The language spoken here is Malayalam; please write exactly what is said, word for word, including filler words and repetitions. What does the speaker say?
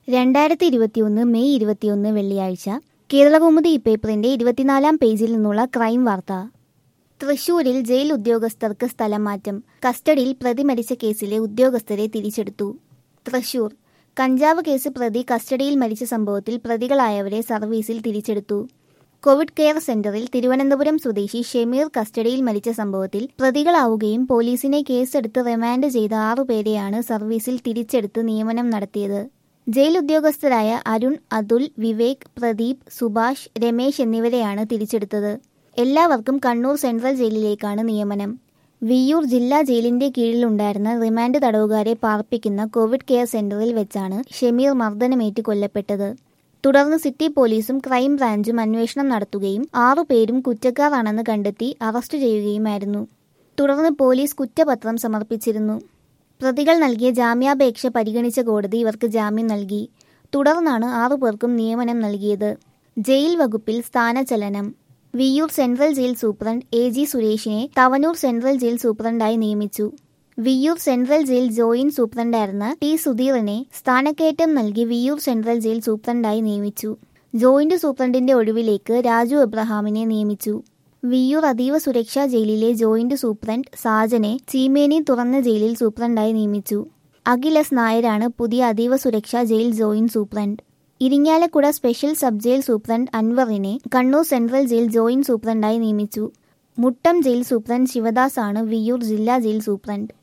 രണ്ടായിരത്തി ഇരുപത്തിയൊന്ന് മെയ് ഇരുപത്തിയൊന്ന് വെള്ളിയാഴ്ച കേരളകൗമുദി പേപ്പറിന്റെ ഇരുപത്തിനാലാം പേജിൽ നിന്നുള്ള ക്രൈം വാർത്ത. തൃശൂരിൽ ജയിൽ ഉദ്യോഗസ്ഥർക്ക് സ്ഥലം മാറ്റം. കസ്റ്റഡിയിൽ പ്രതി മരിച്ച കേസിലെ ഉദ്യോഗസ്ഥരെ തിരിച്ചെടുത്തു. തൃശൂർ കഞ്ചാവ് കേസ് പ്രതി കസ്റ്റഡിയിൽ മരിച്ച സംഭവത്തിൽ പ്രതികളായവരെ സർവീസിൽ തിരിച്ചെടുത്തു. കോവിഡ് കെയർ സെന്ററിൽ തിരുവനന്തപുരം സ്വദേശി ഷമീർ കസ്റ്റഡിയിൽ മരിച്ച സംഭവത്തിൽ പ്രതികളാവുകയും പോലീസിനെ കേസെടുത്ത് റിമാൻഡ് ചെയ്ത ആറുപേരെയാണ് സർവീസിൽ തിരിച്ചെടുത്ത് നിയമനം നടത്തിയത്. ജയിൽ ഉദ്യോഗസ്ഥരായ അരുൺ, അതുൽ, വിവേക്, പ്രദീപ്, സുഭാഷ്, രമേശ് എന്നിവരെയാണ് തിരിച്ചെടുത്തത്. എല്ലാവർക്കും കണ്ണൂർ സെൻട്രൽ ജയിലിലേക്കാണ് നിയമനം. വിയ്യൂർ ജില്ലാ ജയിലിന്റെ കീഴിലുണ്ടായിരുന്ന റിമാൻഡ് തടവുകാരെ പാർപ്പിക്കുന്ന കോവിഡ് കെയർ സെന്ററിൽ വെച്ചാണ് ഷമീർ മർദ്ദനമേറ്റ് കൊല്ലപ്പെട്ടത്. തുടർന്ന് സിറ്റി പോലീസും ക്രൈം ബ്രാഞ്ചും അന്വേഷണം നടത്തുകയും ആറുപേരും കുറ്റക്കാരാണെന്ന് കണ്ടെത്തി അറസ്റ്റ് ചെയ്യുകയുമായിരുന്നു. തുടർന്ന് പോലീസ് കുറ്റപത്രം സമർപ്പിച്ചിരുന്നു. പ്രതികൾ നൽകിയ ജാമ്യാപേക്ഷ പരിഗണിച്ച കോടതി ഇവർക്ക് ജാമ്യം നൽകി. തുടർന്നാണ് ആറുപേർക്കും നിയമനം നൽകിയത്. ജയിൽ വകുപ്പിൽ സ്ഥാനചലനം. Viyyur central jail superintendent A G സുരേഷിനെ തവനൂർ സെൻട്രൽ ജയിൽ സൂപ്രണ്ടായി നിയമിച്ചു. വിയ്യൂർ സെൻട്രൽ ജയിൽ ജോയിന്റ് സൂപ്രണ്ടായിരുന്ന ടി സുധീറിനെ സ്ഥാനക്കയറ്റം നൽകി വിയ്യൂർ സെൻട്രൽ ജയിൽ സൂപ്രണ്ടായി നിയമിച്ചു. ജോയിന്റ് സൂപ്രണ്ടിന്റെ ഒഴിവിലേക്ക് രാജു എബ്രഹാമിനെ നിയമിച്ചു. വിയ്യൂർ അതീവ സുരക്ഷാ ജയിലിലെ ജോയിന്റ് സൂപ്രണ്ട് സാജനെ ചീമേനി തുറന്ന ജയിലിൽ സൂപ്രണ്ടായി നിയമിച്ചു. അഖിലസ് നായരാണ് പുതിയ അതീവ സുരക്ഷാ jail joint superintendent. Irinjalakuda special sub jail superintendent അൻവറിനെ കണ്ണൂർ സെൻട്രൽ ജയിൽ ജോയിന്റ് സൂപ്രണ്ടായി നിയമിച്ചു. മുട്ടം ജയിൽ സൂപ്രണ്ട് ശിവദാസ് ആണ് വിയ്യൂർ ജില്ലാ ജയിൽ സൂപ്രണ്ട്.